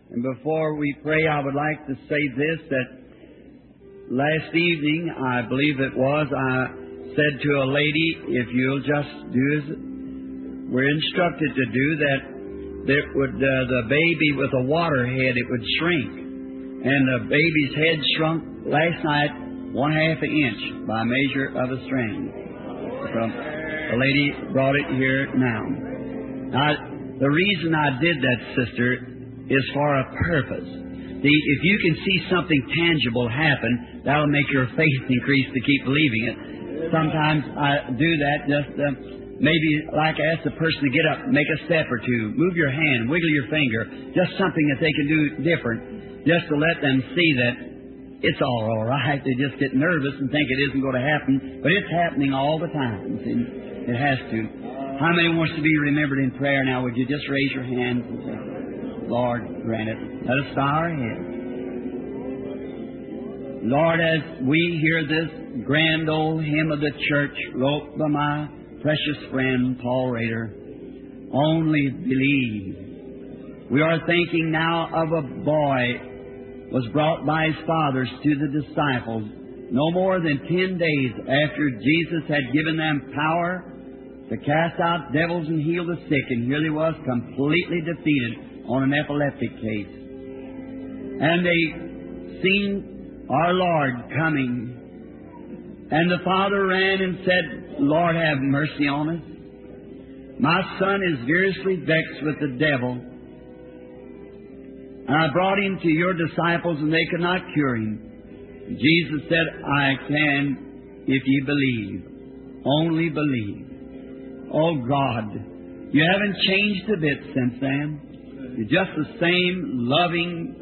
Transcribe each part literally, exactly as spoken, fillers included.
And before we pray, I would like to say this, that last evening, I believe it was, I said to a lady, if you'll just do as we're instructed to do, that that would uh, the baby with a water head, it would shrink. And the baby's head shrunk last night one half an inch by measure of a string. So the lady brought it here now. Now, the reason I did that, sister, is for a purpose. The, if you can see something tangible happen, that'll make your faith increase to keep believing it. Sometimes I do that just uh, maybe like I ask the person to get up, make a step or two, move your hand, wiggle your finger, just something that they can do different, just to let them see that it's all all right. They just get nervous and think it isn't going to happen, but it's happening all the time. See? It has to. How many wants to be remembered in prayer now? Would you just raise your hands and say, Lord, grant it. Let us bow our heads. Lord, as we hear this grand old hymn of the church wrote by my precious friend Paul Rader, only believe. We are thinking now of a boy was brought by his fathers to the disciples no more than ten days after Jesus had given them power to cast out devils and heal the sick, and here he was completely defeated on an epileptic case. And they seen our Lord coming, and the father ran and said, Lord, have mercy on us. My son is seriously vexed with the devil. And I brought him to your disciples, and they could not cure him. Jesus said, I can if ye believe. Only believe. Oh God, you haven't changed a bit since then. You're just the same loving,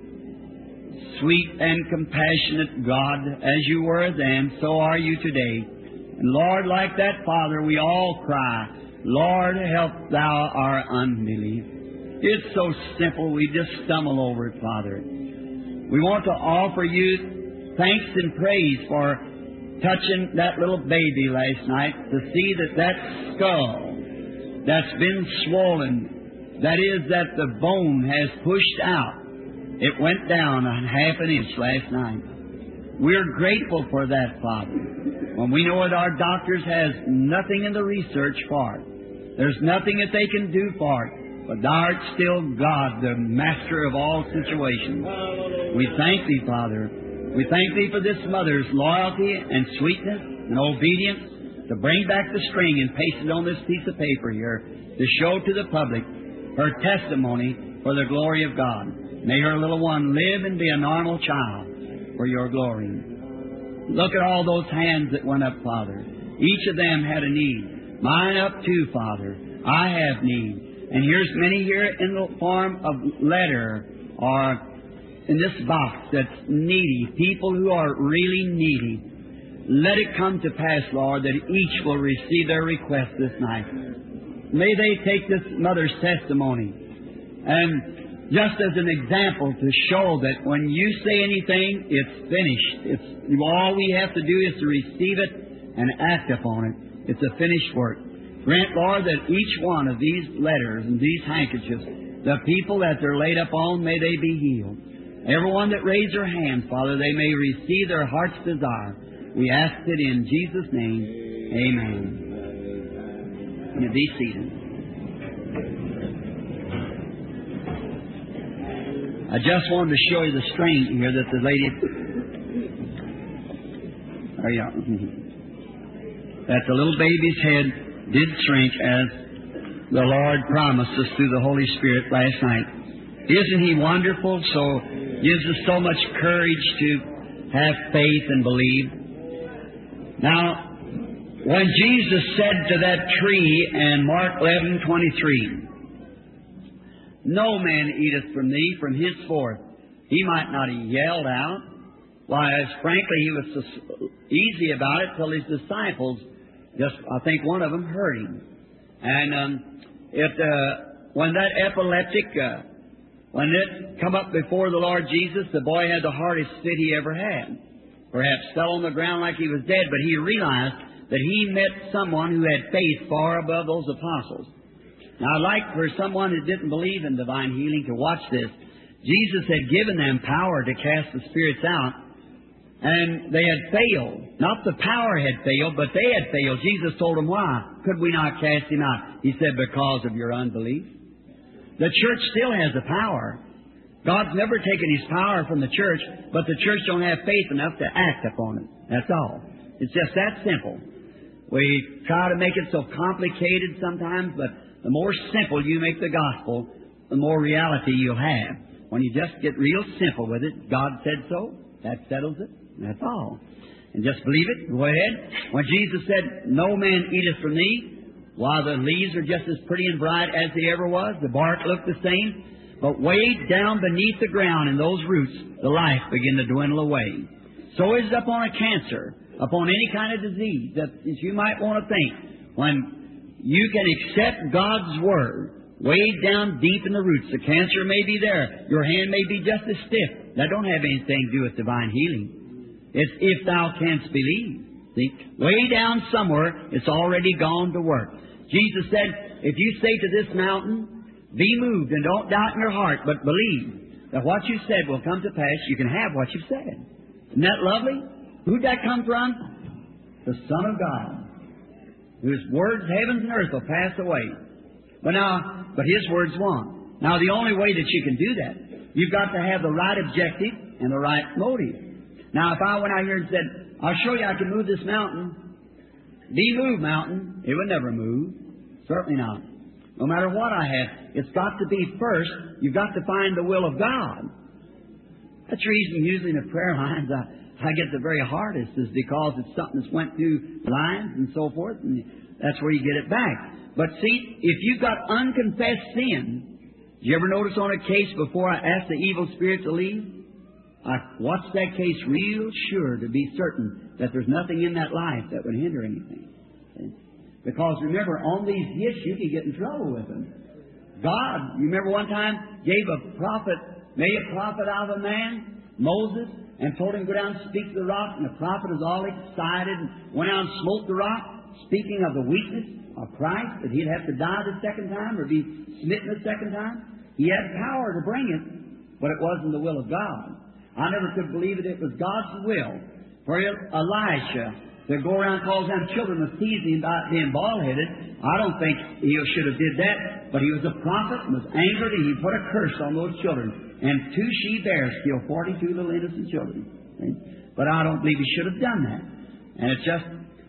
sweet and compassionate God as you were then, so are you today. And Lord, like that Father, we all cry, Lord, help thou our unbelief. It's so simple, we just stumble over it, Father. We want to offer you thanks and praise for touching that little baby last night, to see that that skull that's been swollen, that is, that the bone has pushed out, it went down a half an inch last night. We're grateful for that, Father. When we know that our doctors has nothing in the research for it, there's nothing that they can do for it. But Thou art still God, the Master of all situations. We thank Thee, Father. We thank Thee for this mother's loyalty and sweetness and obedience to bring back the string and paste it on this piece of paper here to show to the public her testimony for the glory of God. May her little one live and be a normal child for Your glory. Look at all those hands that went up, Father. Each of them had a need. Mine up too, Father. I have need. And here's many here in the form of letter or in this box that's needy, people who are really needy. Let it come to pass, Lord, that each will receive their request this night. May they take this mother's testimony and just as an example to show that when you say anything, it's finished. It's all we have to do is to receive it and act upon it. It's a finished work. Grant, Lord, that each one of these letters and these handkerchiefs, the people that they're laid upon, may they be healed. Everyone that raised their hands, Father, they may receive their heart's desire. We ask it in Jesus' name. Amen. You be seated. I just wanted to show you the string here that the lady... There you are. That the little baby's head did shrink as the Lord promised us through the Holy Spirit last night. Isn't He wonderful? So gives us so much courage to have faith and believe. Now, when Jesus said to that tree in Mark eleven twenty-three, no man eateth from thee from henceforth. He might not have yelled out. Why, as frankly, He was so easy about it till His disciples Just, I think one of them heard him. And um, it, uh, when that epileptic, uh, when it come up before the Lord Jesus, the boy had the hardest fit he ever had. Perhaps fell on the ground like he was dead, but he realized that he met someone who had faith far above those apostles. Now, I'd like for someone who didn't believe in divine healing to watch this. Jesus had given them power to cast the spirits out, and they had failed. Not the power had failed, but they had failed. Jesus told them, why could we not cast him out? He said, because of your unbelief. The church still has the power. God's never taken His power from the church, but the church don't have faith enough to act upon it. That's all. It's just that simple. We try to make it so complicated sometimes, but the more simple you make the gospel, the more reality you'll have. When you just get real simple with it, God said so, that settles it. That's all. And just believe it. Go ahead. When Jesus said, no man eateth from thee, while the leaves are just as pretty and bright as they ever was, the bark looked the same, but way down beneath the ground in those roots, the life began to dwindle away. So is it upon a cancer, upon any kind of disease that you might want to think. When you can accept God's Word, way down deep in the roots, the cancer may be there. Your hand may be just as stiff. That don't have anything to do with divine healing. It's if thou canst believe. See, way down somewhere, it's already gone to work. Jesus said, if you say to this mountain, be moved and don't doubt in your heart, but believe that what you said will come to pass, you can have what you've said. Isn't that lovely? Who'd that come from? The Son of God, whose words, heavens and earth, will pass away. But now, but His words won't. Now, the only way that you can do that, you've got to have the right objective and the right motive. Now, if I went out here and said, I'll show you I can move this mountain, be moved, mountain, it would never move. Certainly not. No matter what I have, it's got to be first, you've got to find the will of God. That's the reason usually in the prayer lines I, I get the very hardest, is because it's something that's went through lines and so forth, and that's where you get it back. But see, if you've got unconfessed sin, did you ever notice on a case before I asked the evil spirit to leave? I watched that case real sure to be certain that there's nothing in that life that would hinder anything. Because remember, on these gifts you can get in trouble with them. God, you remember one time, gave a prophet, made a prophet out of a man, Moses, and told him to go down and speak to the rock, and the prophet was all excited and went out and smote the rock, speaking of the weakness of Christ, that He'd have to die the second time or be smitten the second time. He had power to bring it, but it wasn't the will of God. I never could believe it. It was God's will for Elisha to go around and cause them children to tease him about being bald-headed. I don't think he should have did that, but he was a prophet and was angered, and he put a curse on those children. And two she-bears killed forty-two little innocent children. But I don't believe he should have done that. And it's just,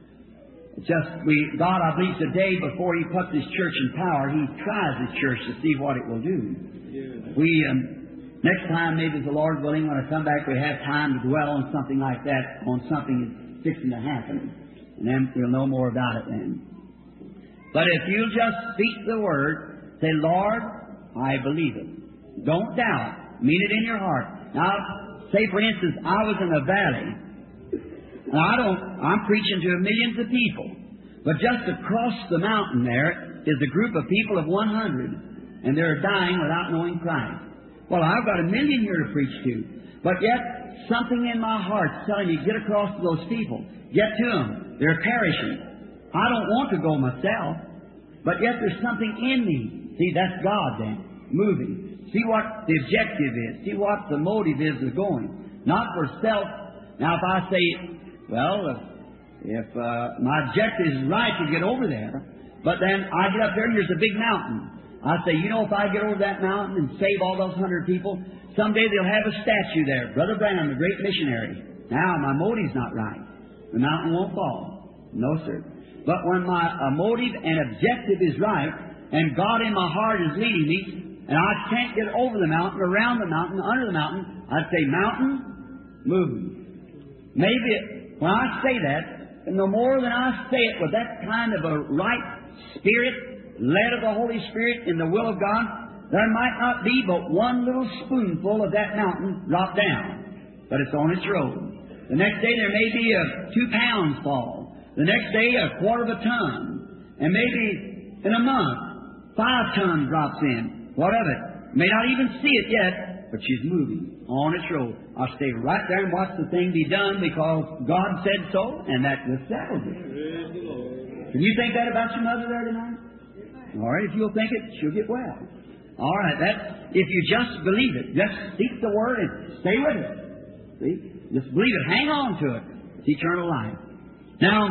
it's just we God, I believe today, before He puts His church in power, He tries His church to see what it will do. We um, next time, maybe the Lord willing, when I come back, we have time to dwell on something like that, on something fixing to happen. And then we'll know more about it then. But if you just speak the Word, say, Lord, I believe it. Don't doubt. Mean it in your heart. Now, say for instance, I was in a valley. Now, I don't, I'm preaching to millions of people. But just across the mountain there is a group of people of one hundred. And they're dying without knowing Christ. Well, I've got a million here to preach to. But yet, something in my heart's telling me, get across to those people. Get to them. They're perishing. I don't want to go myself. But yet there's something in me. See, that's God then, moving. See what the objective is. See what the motive is of going. Not for self. Now, if I say, well, if, if uh, my objective is right to get over there, but then I get up there and there's a big mountain. I say, you know, if I get over that mountain and save all those hundred people, someday they'll have a statue there. Brother Branham, the great missionary. Now, my motive's not right. The mountain won't fall. No, sir. But when my uh, motive and objective is right, and God in my heart is leading me, and I can't get over the mountain, around the mountain, under the mountain, I'd say, mountain, move. Maybe when I say that, and no more than I say it with that kind of a right spirit, led of the Holy Spirit in the will of God, there might not be but one little spoonful of that mountain drop down. But it's on its road. The next day there may be a two pounds fall. The next day a quarter of a ton. And maybe in a month, five tons drops in. What of it? May not even see it yet, but she's moving on its road. I'll stay right there and watch the thing be done because God said so, and that just settles it. Can you think that about your mother there tonight? All right, if you'll think it, she'll get well. All right, that's if you just believe it. Just seek the Word and stay with it. See? Just believe it. Hang on to it. It's eternal life. Now,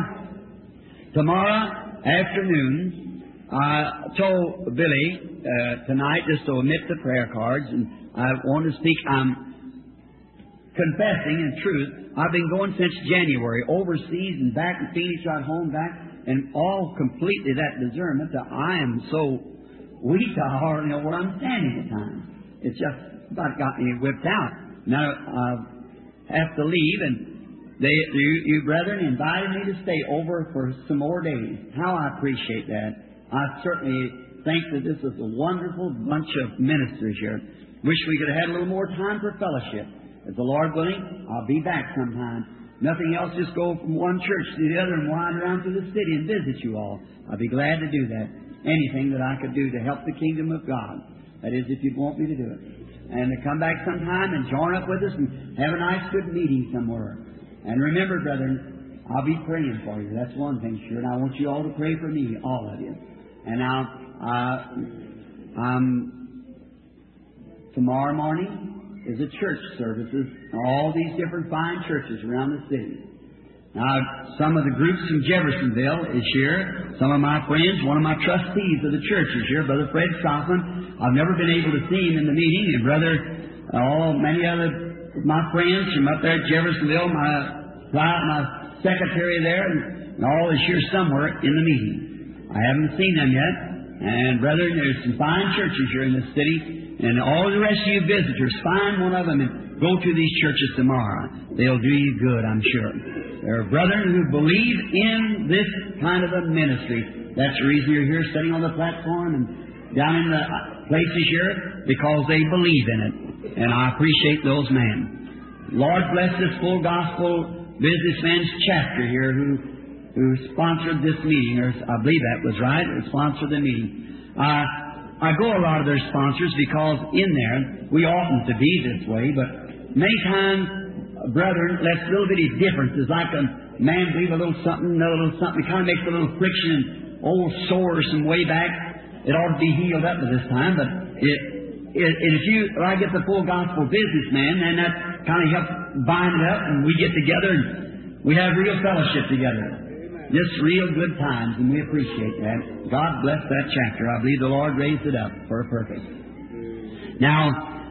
tomorrow afternoon, I told Billy uh, tonight just to omit the prayer cards, and I want to speak. I'm confessing in truth. I've been going since January, overseas and back in Phoenix, right home, back, and all completely that discernment that I am so weak I hardly know where I'm standing at times. It's just about got me whipped out. Now I have to leave, and they, you, you brethren invited me to stay over for some more days. How I appreciate that. I certainly think that this is a wonderful bunch of ministers here. Wish we could have had a little more time for fellowship. If the Lord willing, I'll be back sometime. Nothing else, just go from one church to the other and wind around through the city and visit you all. I'd be glad to do that. Anything that I could do to help the kingdom of God. That is, if you'd want me to do it. And to come back sometime and join up with us and have a nice, good meeting somewhere. And remember, brethren, I'll be praying for you. That's one thing sure. And I want you all to pray for me, all of you. And now, uh, um, tomorrow morning is a church services, all these different fine churches around the city. Now, some of the groups from Jeffersonville is here. Some of my friends, one of my trustees of the church is here, Brother Fred Kaufman. I've never been able to see him in the meeting, and Brother, oh, many other of my friends from up there at Jeffersonville, my my secretary there, and all is here somewhere in the meeting. I haven't seen them yet. And, brethren, there's some fine churches here in this city. And all the rest of you visitors, find one of them and go to these churches tomorrow. They'll do you good, I'm sure. There are brethren who believe in this kind of a ministry. That's the reason you're here sitting on the platform and down in the places here, because they believe in it. And I appreciate those men. Lord bless this Full Gospel Businessmen's chapter here who who sponsored this meeting. Or I believe that was right. Who sponsored the meeting. Uh, I go a lot of their sponsors because in there, we oughtn't to be this way, but many times, brethren, that's little bitty differences, like a man believe a little something, another little something, it kind of makes a little friction and old sores from way back. It ought to be healed up at this time, but it, it, if you, if I get the Full Gospel Businessman, then that kind of helps bind it up, and we get together and we have real fellowship together. Just real good times, and we appreciate that. God bless that chapter. I believe the Lord raised it up for a purpose. Now,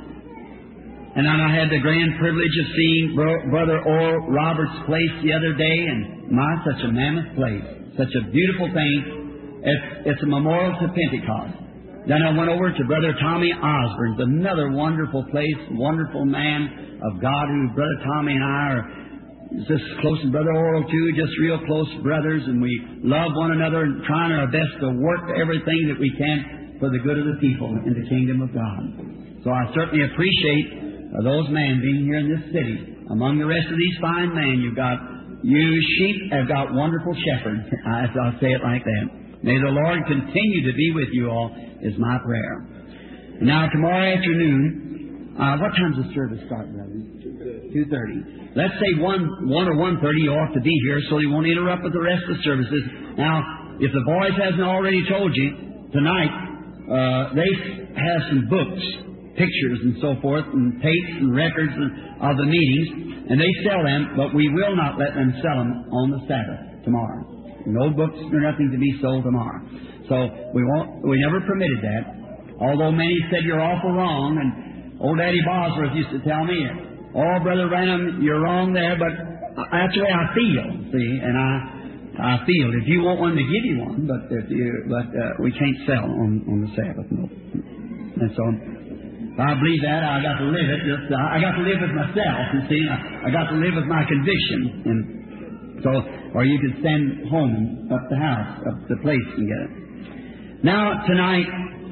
and then I had the grand privilege of seeing Bro- Brother Oral Roberts' place the other day, and my, such a mammoth place. Such a beautiful thing. It's, it's a memorial to Pentecost. Then I went over to Brother Tommy Osborne's, another wonderful place, wonderful man of God, who Brother Tommy and I are just close, and Brother Oral too, just real close brothers, and we love one another and trying our best to work everything that we can for the good of the people in the kingdom of God. So I certainly appreciate uh, those men being here in this city. Among the rest of these fine men, you've got, you sheep have got wonderful shepherds. I, I'll say it like that. May the Lord continue to be with you all, is my prayer. Now, tomorrow afternoon, uh, what time's the service start, brother? two thirty. Let's say one, one or one thirty, you ought to be here so you won't interrupt with the rest of the services. Now, if the boys hasn't already told you, tonight, uh, they have some books, pictures and so forth, and tapes and records of the meetings, and they sell them, but we will not let them sell them on the Sabbath tomorrow. No books or nothing to be sold tomorrow. So we won't, we never permitted that. Although many said you're awful wrong, and old Daddy Bosworth used to tell me, "Oh, Brother Branham, you're wrong there," but that's the way I feel, see, and I I feel if you want one to give you one, but if you, but uh, we can't sell on, on the Sabbath, no. And so I believe that I got to live it. Just uh, I got to live with myself. You see, I, I got to live with my conviction, and so or you could send home up the house, up the place, and get it. Now tonight,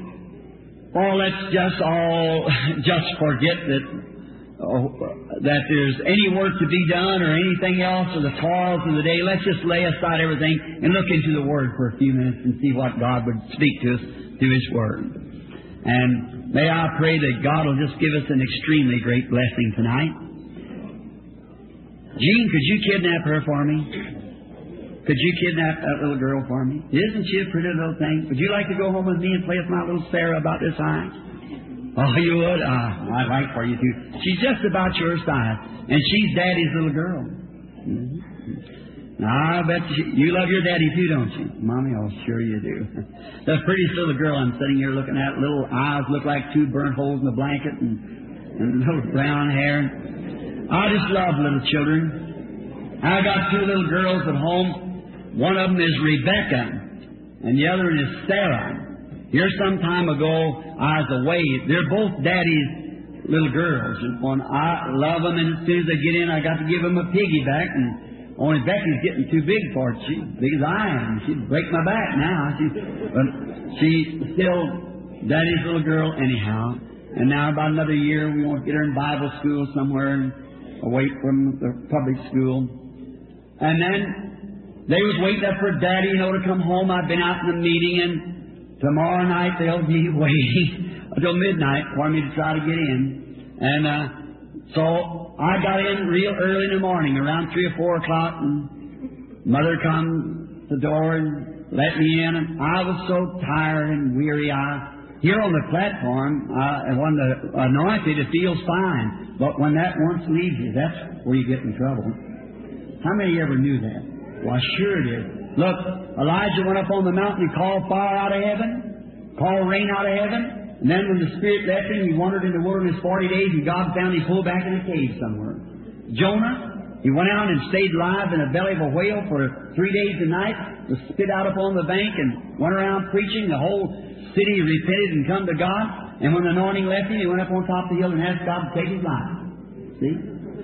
oh, let's just all just forget that. Oh, that there's any work to be done or anything else or the toils of the day. Let's just lay aside everything and look into the Word for a few minutes and see what God would speak to us through His Word. And may I pray that God will just give us an extremely great blessing tonight. Jean, could you kidnap her for me? Could you kidnap that little girl for me? Isn't she a pretty little thing? Would you like to go home with me and play with my little Sarah about this high? Oh, you would? Uh, I'd like for you to. She's just about your size, and she's Daddy's little girl. Mm-hmm. Now, I bet you, you love your daddy too, don't you? Mommy, oh, sure you do. The prettiest little girl I'm sitting here looking at, little eyes look like two burnt holes in the blanket, and, and little brown hair. I just love little children. I got two little girls at home. One of them is Rebecca, and the other one is Sarah. Here some time ago, I was away. They're both Daddy's little girls. And I love them, and as soon as they get in, I got to give them a piggyback. And only Becky's getting too big for it. She's as big as I am. She'd break my back now. She, but she's still Daddy's little girl anyhow. And now about another year, we want to get her in Bible school somewhere and away from the public school. And then they was waiting up for Daddy, you know, to come home. I've been out in the meeting, and tomorrow night they'll be waiting until midnight for me to try to get in. And uh, so I got in real early in the morning, around three or four o'clock, and Mother come to the door and let me in. And I was so tired and weary. I here on the platform, uh, when the anointed, it feels fine. But when that once leaves you, that's where you get in trouble. How many of you ever knew that? Well, sure it is. Look, Elijah went up on the mountain, he called fire out of heaven, called rain out of heaven, and then when the Spirit left him, he wandered in the wilderness forty days, and God found him pulled back in a cave somewhere. Jonah, he went out and stayed alive in the belly of a whale for three days and nights, was spit out upon the bank, and went around preaching. The whole city repented and come to God, and when the anointing left him, he went up on top of the hill and asked God to take his life. See?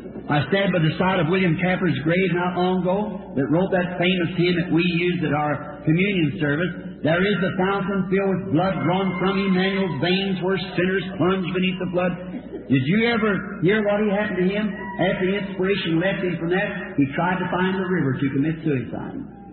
I stand by the side of William Capper's grave not long ago that wrote that famous hymn that we used at our communion service. There is a fountain filled with blood drawn from Emmanuel's veins where sinners plunge beneath the flood. Did you ever hear what he happened to him? After the inspiration left him from that, he tried to find the river to commit suicide.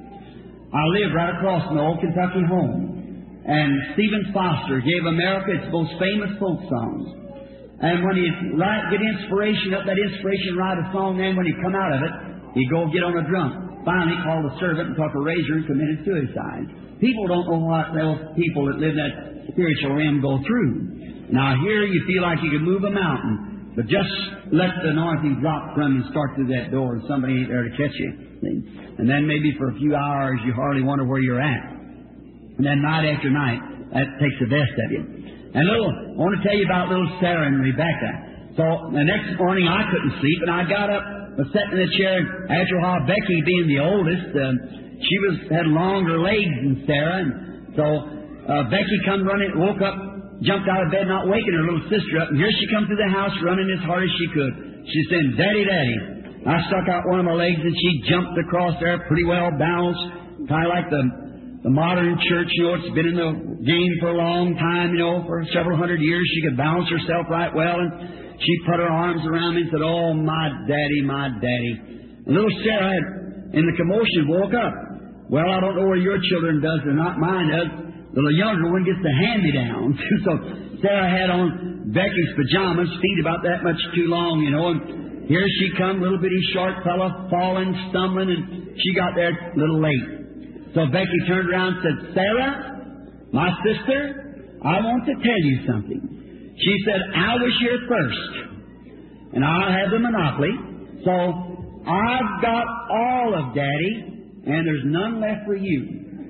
I live right across from the old Kentucky home. And Stephen Foster gave America its most famous folk songs. And when he'd get inspiration up, that inspiration write a song, then when he'd come out of it, he'd go get on a drum. Finally, called a servant and took a razor and committed suicide. People don't know what those people that live in that spiritual realm go through. Now here you feel like you can move a mountain, but just let the anointing drop from you and start through that door and somebody ain't there to catch you. See? And then maybe for a few hours you hardly wonder where you're at. And then night after night, that takes the best of you. And little, I want to tell you about little Sarah and Rebecca. So the next morning I couldn't sleep, and I got up, was sitting in the chair. After a while, Becky being the oldest, uh, she was had longer legs than Sarah, and so uh, Becky come running, woke up, jumped out of bed, not waking her little sister up, and here she come through the house running as hard as she could. She said, "Daddy, Daddy." I stuck out one of my legs, and she jumped across there, pretty well balanced, kind of like the. The modern church, you know, it's been in the game for a long time, you know, for several hundred years. She could balance herself right well, and she put her arms around me and said, "Oh, my daddy, my daddy." And little Sarah, had, in the commotion, woke up. Well, I don't know where your children does, or not mine does. The little younger one gets the hand-me-downs. So Sarah had on Becky's pajamas, feet about that much too long, you know, and here she come, little bitty short fella, falling, stumbling, and she got there a little late. So Becky turned around and said, "Sarah, my sister, I want to tell you something." She said, "I was here first, and I'll have the monopoly. So I've got all of Daddy, and there's none left for you."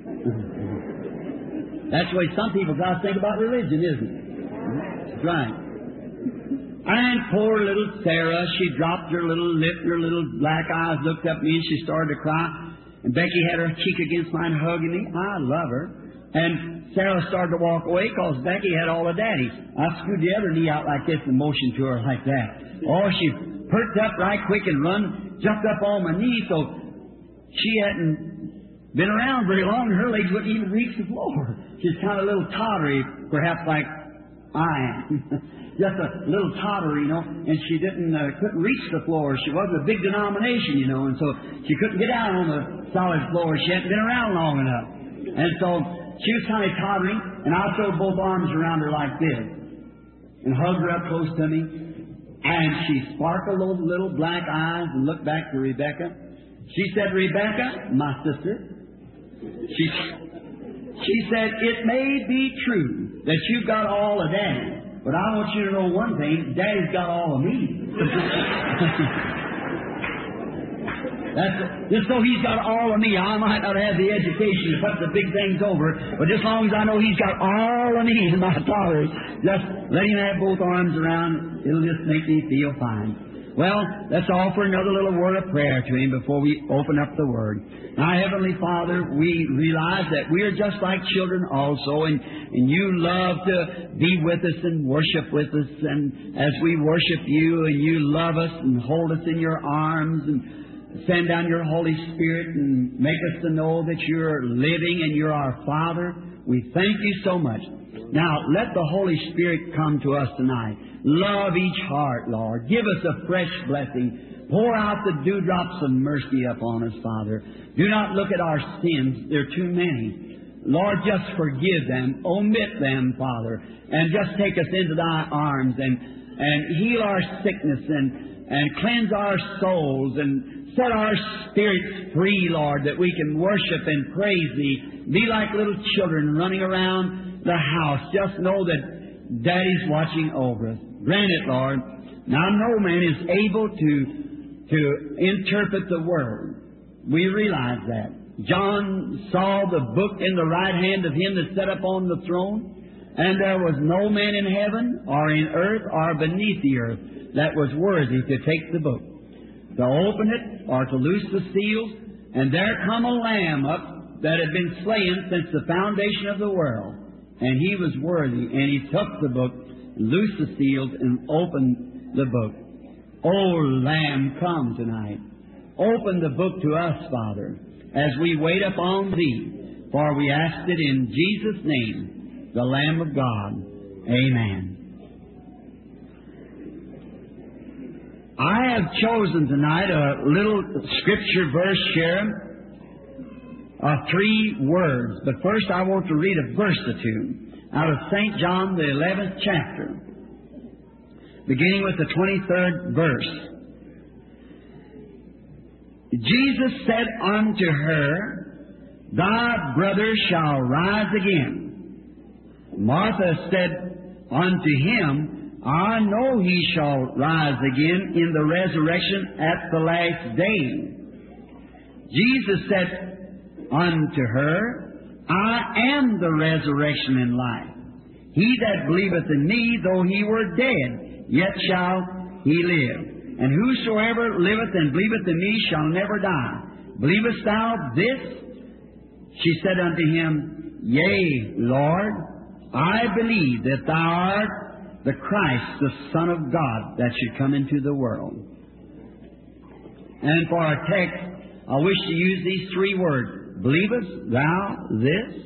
That's the way some people got to think about religion, isn't it? That's right. And poor little Sarah, she dropped her little lip, her little black eyes looked up at me, and she started to cry. And Becky had her cheek against mine, hugging me. I love her. And Sarah started to walk away because Becky had all of Daddy. I screwed the other knee out like this and motioned to her like that. Oh, she perked up right quick and run, jumped up on my knee. So she hadn't been around very long, and her legs wouldn't even reach the floor. She's kind of a little tottery, perhaps like I am. Just a little totter, you know, and she didn't uh, couldn't reach the floor. She wasn't a big denomination, you know, and so she couldn't get down on the solid floor. She hadn't been around long enough. And so she was kind of tottering, and I threw both arms around her like this and hugged her up close to me. And she sparkled those little black eyes and looked back to Rebecca. She said, "Rebecca, my sister," she, she said, "it may be true that you've got all of Daddy, But I want you to know one thing, Daddy's got all of me. That's, just so He's got all of me, I might not have the education to put the big things over, but just as long as I know He's got all of me in my tolerance, just let Him have both arms around, it'll just make me feel fine. Well, let's offer another little word of prayer to Him before we open up the Word. Now, Heavenly Father, we realize that we are just like children also, and, and You love to be with us and worship with us, and as we worship You, and You love us and hold us in Your arms, and send down Your Holy Spirit and make us to know that You're living and You're our Father. We thank You so much. Now, let the Holy Spirit come to us tonight. Love each heart, Lord. Give us a fresh blessing. Pour out the dewdrops of mercy upon us, Father. Do not look at our sins. They're too many. Lord, just forgive them. Omit them, Father. And just take us into Thy arms and, and heal our sickness and, and cleanse our souls and set our spirits free, Lord, that we can worship and praise Thee. Be like little children running around the house. Just know that Daddy's watching over us. Grant it, Lord. Now, no man is able to, to interpret the Word. We realize that. John saw the book in the right hand of Him that sat upon the throne, and there was no man in heaven or in earth or beneath the earth that was worthy to take the book, to open it or to loose the seals. And there come a lamb up that had been slain since the foundation of the world. And He was worthy, and He took the book, loosed the seals, and opened the book. O Lamb, come tonight. Open the book to us, Father, as we wait upon Thee. For we ask it in Jesus' name, the Lamb of God. Amen. I have chosen tonight a little scripture verse here of three words. But first I want to read a verse or two out of Saint John, the eleventh chapter, beginning with the twenty-third verse. Jesus said unto her, Thy brother shall rise again. Martha said unto Him, I know he shall rise again in the resurrection at the last day. Jesus said unto her, I am the resurrection and life. He that believeth in me, though he were dead, yet shall he live. And whosoever liveth and believeth in me shall never die. Believest thou this? She said unto Him, Yea, Lord, I believe that Thou art the Christ, the Son of God, that should come into the world. And for our text, I wish to use these three words. Believest thou this?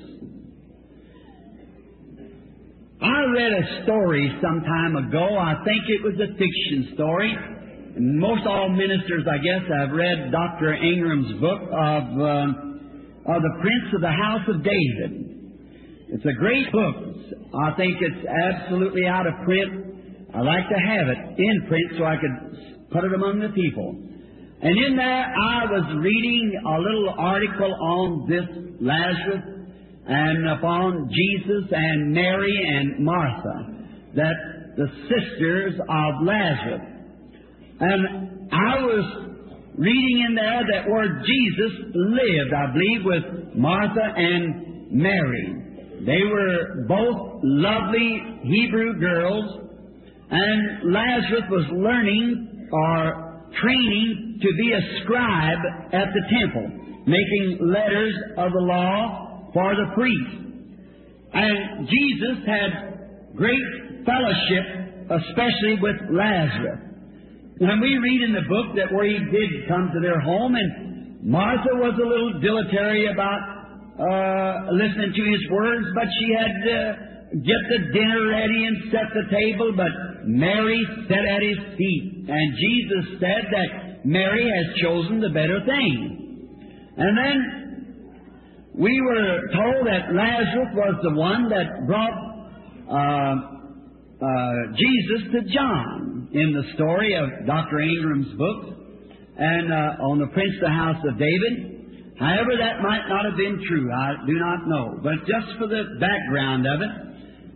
I read a story some time ago. I think it was a fiction story. And most all ministers, I guess, have read Doctor Ingram's book of, uh, of the Prince of the House of David. It's a great book. I think it's absolutely out of print. I like to have it in print so I could put it among the people. And in there I was reading a little article on this Lazarus and upon Jesus and Mary and Martha, that the sisters of Lazarus. And I was reading in there that where Jesus lived, I believe, with Martha and Mary. They were both lovely Hebrew girls, and Lazarus was learning or training to be a scribe at the temple, making letters of the law for the priest. And Jesus had great fellowship, especially with Lazarus. And we read in the book that where he did come to their home, and Martha was a little dilatory about uh, listening to his words, but she had to get the dinner ready and set the table, but Mary sat at his feet. And Jesus said that Mary has chosen the better thing. And then we were told that Lazarus was the one that brought uh, uh, Jesus to John in the story of Doctor Ingram's book and uh, on the Prince of the House of David. However, that might not have been true. I do not know. But just for the background of it,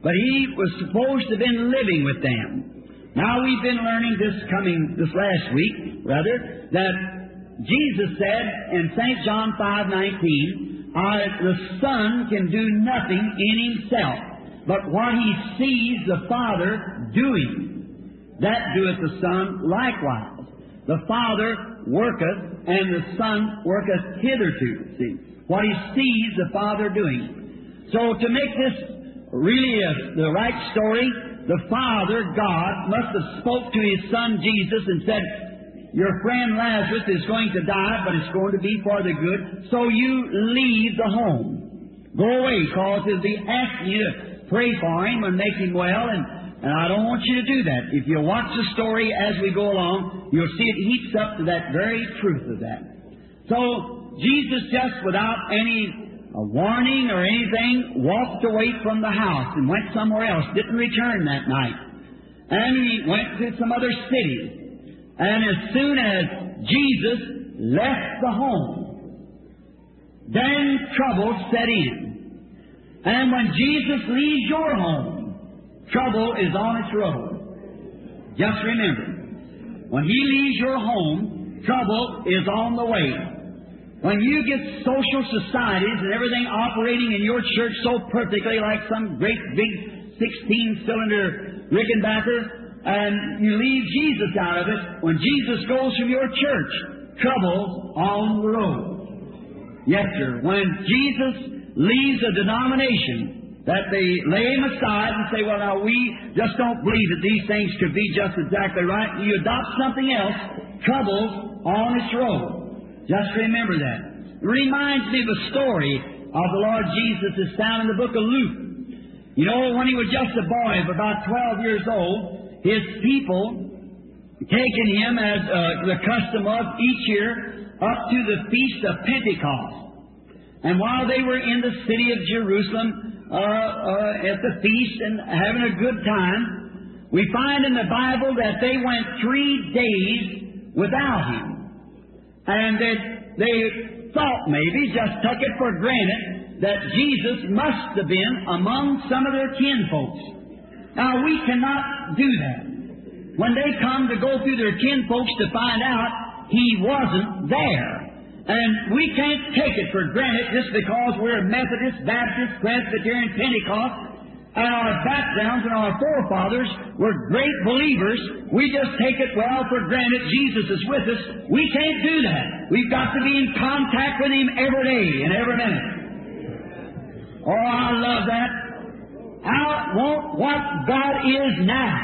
but He was supposed to have been living with them. Now we've been learning this coming, this last week, rather, that Jesus said in Saint John five nineteen, the Son can do nothing in Himself, but what He sees the Father doing, that doeth the Son likewise. The Father worketh, and the Son worketh hitherto. See, what He sees the Father doing. So to make this really a, the right story, the Father, God, must have spoke to His Son Jesus and said, your friend Lazarus is going to die, but it's going to be for the good, so you leave the home. Go away, because He'll be asking you to pray for him and make him well, and, and I don't want you to do that. If you watch the story as we go along, you'll see it heats up to that very truth of that. So, Jesus just without any a warning or anything, walked away from the house and went somewhere else, didn't return that night. And He went to some other city. And as soon as Jesus left the home, then trouble set in. And when Jesus leaves your home, trouble is on its road. Just remember, when He leaves your home, trouble is on the way. When you get social societies and everything operating in your church so perfectly like some great big sixteen-cylinder Rickenbacker, and you leave Jesus out of it, when Jesus goes from your church, trouble's on the road. Yes, sir. When Jesus leaves a denomination, that they lay Him aside and say, well, now we just don't believe that these things could be just exactly right. You adopt something else, trouble's on its road. Just remember that. It reminds me of a story of the Lord Jesus that's found in the book of Luke. You know, when He was just a boy of about twelve years old, His people taken Him as uh, the custom of each year up to the Feast of Pentecost. And while they were in the city of Jerusalem uh, uh, at the feast and having a good time, we find in the Bible that they went three days without Him. And they, they thought maybe, just took it for granted, that Jesus must have been among some of their kinfolks. Now, we cannot do that. When they come to go through their kinfolks to find out, He wasn't there. And we can't take it for granted just because we're Methodist, Baptist, Presbyterian, Pentecost, and our backgrounds and our forefathers were great believers. We just take it well for granted Jesus is with us. We can't do that. We've got to be in contact with Him every day and every minute. Oh, I love that. I want what God is now.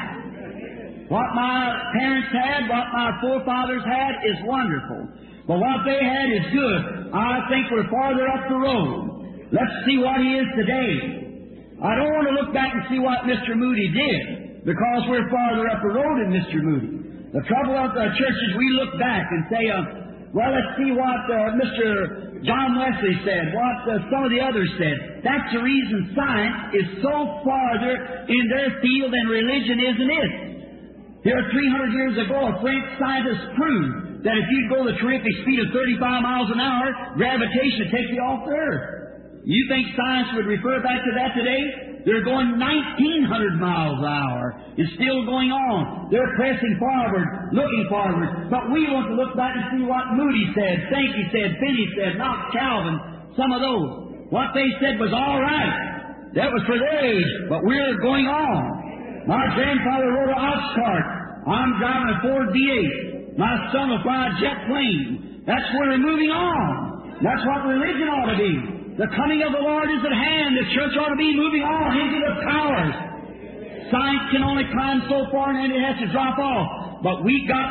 What my parents had, what my forefathers had is wonderful. But what they had is good. I think we're farther up the road. Let's see what He is today. I don't want to look back and see what Mister Moody did, because we're farther up the road than Mister Moody. The trouble of the church is we look back and say, uh, well, let's see what uh, Mister John Wesley said, what uh, some of the others said. That's the reason science is so farther in their field than religion is in it. Here, three hundred years ago, a French scientist proved that if you go the terrific speed of thirty-five miles an hour, gravitation would take you off the earth. You think science would refer back to that today? They're going nineteen hundred miles an hour. It's still going on. They're pressing forward, looking forward. But we want to look back and see what Moody said, Sankey said, Finney said, Knox Calvin, some of those. What they said was all right. That was for their age, but we're going on. My grandfather rode an ox cart. I'm driving a Ford V eight. My son will fly a jet plane. That's where we're moving on. That's what religion ought to be. The coming of the Lord is at hand. The church ought to be moving on into the powers. Science can only climb so far and then it has to drop off. But we've got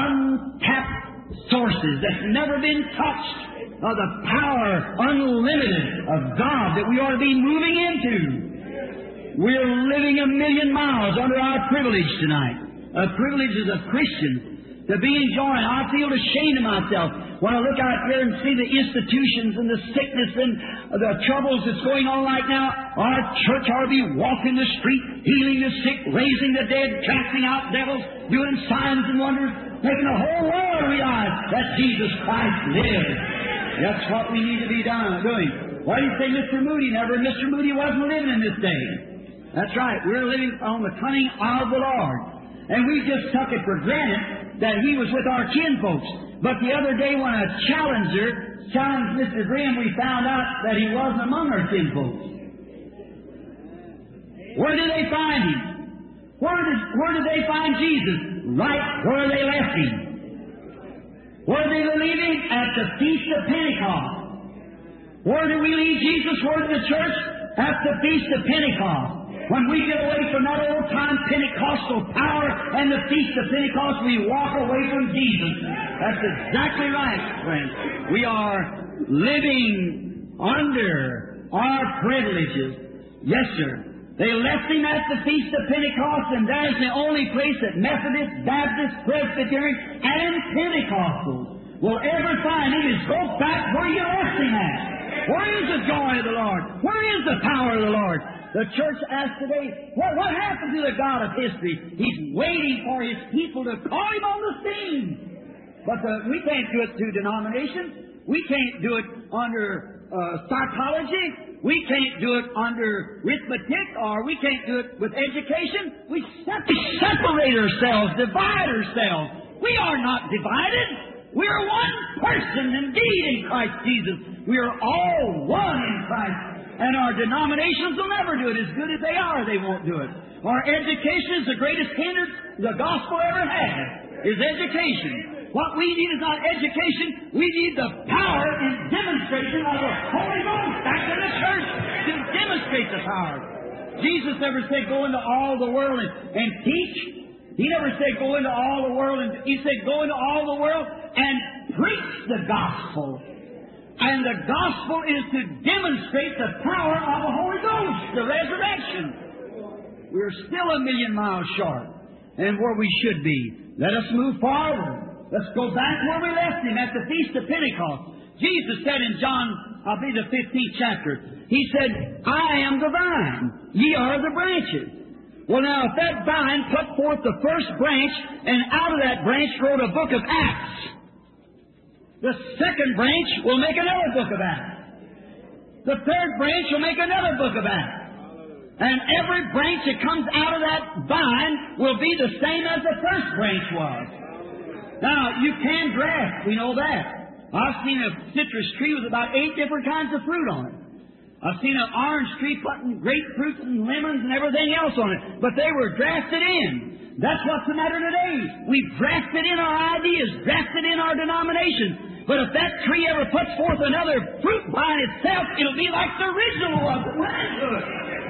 untapped sources that's never been touched of the power unlimited of God that we ought to be moving into. We're living a million miles under our privilege tonight. A privilege as a Christian to be enjoying. I feel ashamed of myself when I look out here and see the institutions and the sickness and the troubles that's going on right now. Our church ought to be walking the street, healing the sick, raising the dead, casting out devils, doing signs and wonders, making the whole world realize that Jesus Christ lives. That's what we need to be done, doing. Why do you say Mister Moody never? Mister Moody wasn't living in this day. That's right. We're living on the coming of the Lord. And we just took it for granted that He was with our kinfolks. But the other day when a challenger challenged Mister Graham, we found out that he wasn't among our kinfolks. Where did they find Him? Where did, where did they find Jesus? Right where they left Him. Where did they leave Him? At the Feast of Pentecost. Where did we leave Jesus? Where did the church? At the Feast of Pentecost. When we get away from that old-time Pentecostal power and the Feast of Pentecost, we walk away from Jesus. That's exactly right, friends. We are living under our privileges. Yes, sir. They left Him at the Feast of Pentecost, and there's the only place that Methodists, Baptists, Presbyterians, and Pentecostals will ever find Him is go back where you left Him at. Where is the joy of the Lord? Where is the power of the Lord? The church asks today, what, what happened to the God of history? He's waiting for His people to call Him on the scene. But the, we can't do it through denominations. We can't do it under uh, psychology. We can't do it under arithmetic, or we can't do it with education. We separate ourselves, divide ourselves. We are not divided. We are one person indeed in Christ Jesus. We are all one in Christ. And our denominations will never do it. As good as they are, they won't do it. Our education is the greatest hindrance the gospel ever had, is education. What we need is not education. We need the power and demonstration of the Holy Ghost back in the church to demonstrate the power. Jesus never said go into all the world and, and teach. He never said go into all the world, and He said go into all the world and preach the gospel. And the gospel is to demonstrate the power of the Holy Ghost, the resurrection. We're still a million miles short and where we should be. Let us move forward. Let's go back where we left Him at the Feast of Pentecost. Jesus said in John, I'll be the fifteenth chapter, He said, I am the vine, ye are the branches. Well, now, if that vine put forth the first branch, and out of that branch wrote a book of Acts, the second branch will make another book of Acts. The third branch will make another book of Acts. And every branch that comes out of that vine will be the same as the first branch was. Now, you can graft, we know that. I've seen a citrus tree with about eight different kinds of fruit on it. I've seen an orange tree putting grapefruit and lemons and everything else on it. But they were drafted in. That's what's the matter today. We've drafted in our ideas, drafted in our denominations. But if that tree ever puts forth another fruit by itself, it'll be like the original was that went into it.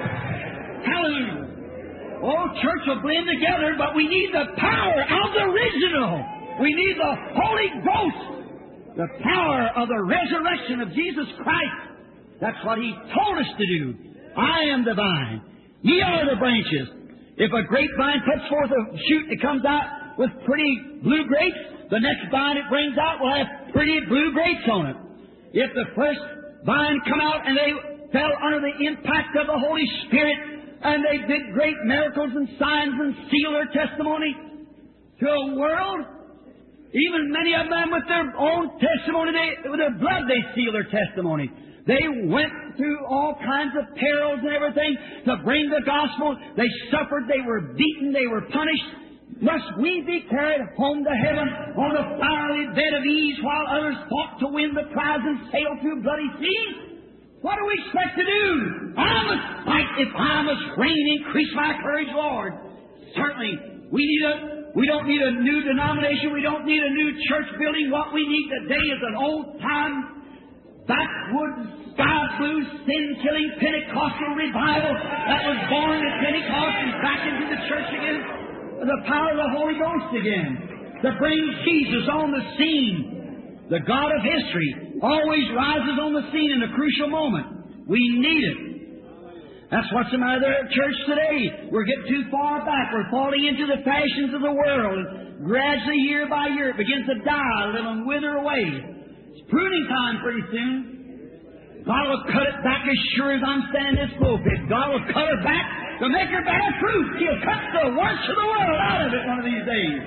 Hallelujah. Oh, church will blend together, but we need the power of the original. We need the Holy Ghost, the power of the resurrection of Jesus Christ. That's what He told us to do. I am the vine. Ye are the branches. If a grapevine puts forth a shoot that comes out with pretty blue grapes, the next vine it brings out will have pretty blue grapes on it. If the first vine come out and they fell under the impact of the Holy Spirit and they did great miracles and signs and seal their testimony to a world, even many of them with their own testimony, they, with their blood they seal their testimony. They went through all kinds of perils and everything to bring the gospel. They suffered, they were beaten, they were punished. Must we be carried home to heaven on a fiery bed of ease while others fought to win the prize and sail through bloody seas? What do we expect to do? I must fight. If I must reign, increase my courage, Lord. Certainly, we need a, we don't need a new denomination. We don't need a new church building. What we need today is an old-time, backwoods, sky blue, sin-killing Pentecostal revival that was born at Pentecost and back into the church again. The power of the Holy Ghost again, to bring Jesus on the scene. The God of history always rises on the scene in a crucial moment. We need it. That's what's the matter there at church today. We're getting too far back. We're falling into the fashions of the world. And gradually, year by year, it begins to die a little and wither away. It's pruning time pretty soon. God will cut it back as sure as I'm standing in this pulpit. God will cut it back to make her bear fruit. He'll cut the worst of the world out of it one of these days.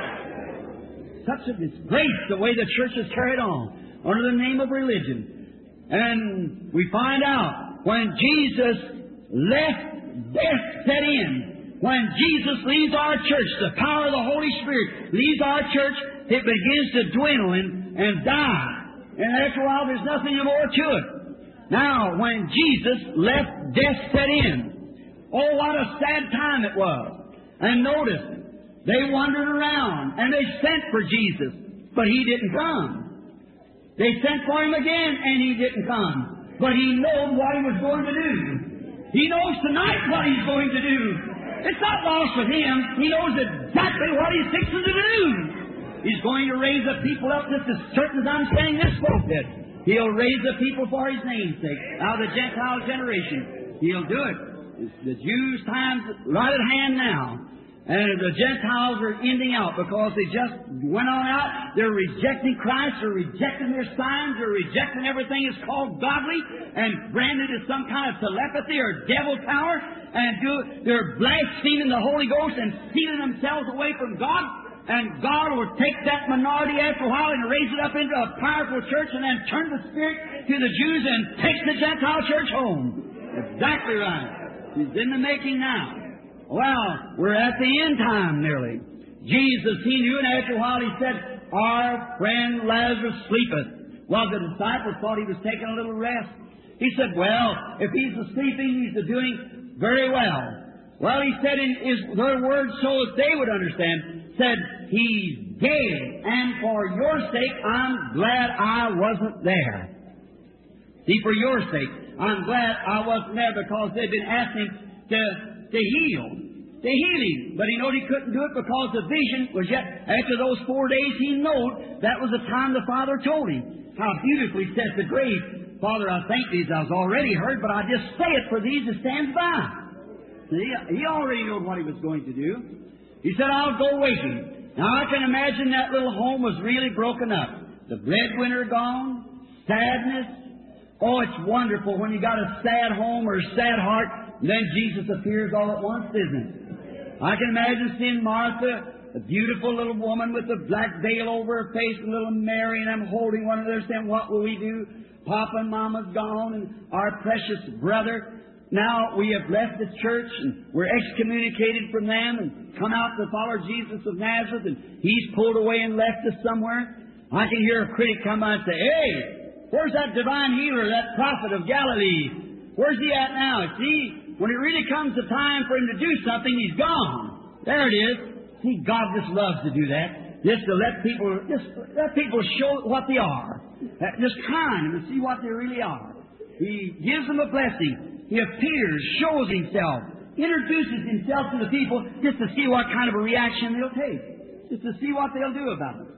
Such a disgrace the way the church is carried on under the name of religion. And we find out when Jesus left death set in, when Jesus leaves our church, the power of the Holy Spirit leaves our church, it begins to dwindle and, and die. And after a while, there's nothing more to it. Now, when Jesus left, death set in. Oh, what a sad time it was. And notice, they wandered around, and they sent for Jesus, but He didn't come. They sent for Him again, and He didn't come. But He knows what He was going to do. He knows tonight what He's going to do. It's not lost with Him. He knows exactly what He's fixing to do. He's going to raise the people up just as certain as I'm saying this pulpit. He'll raise the people for His name's sake. Now the Gentile generation, He'll do it. The Jews' time's right at hand now. And the Gentiles are ending out because they just went on out. They're rejecting Christ. They're rejecting their signs. They're rejecting everything that's called godly and branded as some kind of telepathy or devil power. And do, they're blaspheming the Holy Ghost and stealing themselves away from God. And God will take that minority after a while and raise it up into a powerful church and then turn the Spirit to the Jews and take the Gentile church home. Exactly right. He's in the making now. Well, we're at the end time nearly. Jesus, He knew, and after a while He said, our friend Lazarus sleepeth. Well, the disciples thought He was taking a little rest. He said, well, if he's sleeping, he's doing very well. Well, He said in His their words so that they would understand, said, He's dead, and for your sake, I'm glad I wasn't there. See, for your sake, I'm glad I wasn't there because they'd been asking to, to heal, to heal Him. But He knew He couldn't do it because the vision was yet, after those four days, He knew that was the time the Father told Him. How beautifully says the grave, Father, I thank Thee, I've already heard, but I just say it for Thee that stands by. See, He already knew what He was going to do. He said, I'll go waiting. Now, I can imagine that little home was really broken up. The breadwinner gone, sadness. Oh, it's wonderful when you got a sad home or a sad heart, and then Jesus appears all at once, isn't it? I can imagine seeing Martha, a beautiful little woman with a black veil over her face, and little Mary, and them holding one another, saying, what will we do? Papa and Mama's gone, and our precious brother. Now we have left the church and we're excommunicated from them and come out to follow Jesus of Nazareth, and He's pulled away and left us somewhere. I can hear a critic come by and say, hey, where's that divine healer, that prophet of Galilee? Where's he at now? See, when it really comes the time for him to do something, he's gone. There it is. See, God just loves to do that. Just to let people, just let people show what they are. Just trying them to see what they really are. He gives them a blessing. He appears, shows Himself, introduces Himself to the people just to see what kind of a reaction they'll take, just to see what they'll do about it.